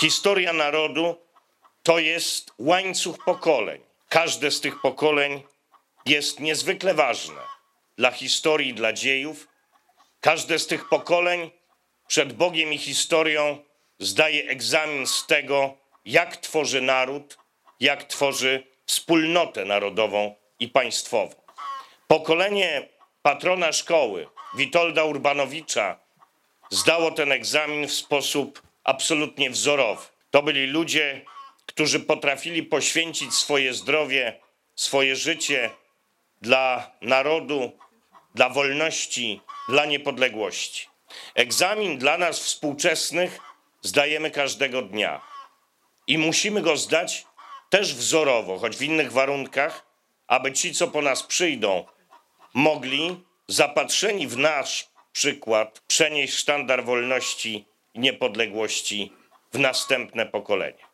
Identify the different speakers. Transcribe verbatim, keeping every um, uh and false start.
Speaker 1: Historia narodu to jest łańcuch pokoleń. Każde z tych pokoleń jest niezwykle ważne dla historii, dla dziejów. Każde z tych pokoleń przed Bogiem i historią zdaje egzamin z tego, jak tworzy naród, jak tworzy wspólnotę narodową i państwową. Pokolenie patrona szkoły, Witolda Urbanowicza, zdało ten egzamin w sposób absolutnie wzorowy. To byli ludzie, którzy potrafili poświęcić swoje zdrowie, swoje życie dla narodu, dla wolności, dla niepodległości. Egzamin dla nas współczesnych zdajemy każdego dnia i musimy go zdać też wzorowo, choć w innych warunkach, aby ci, co po nas przyjdą, mogli, zapatrzeni w nasz przykład, przenieść sztandar wolności i niepodległości w następne pokolenie.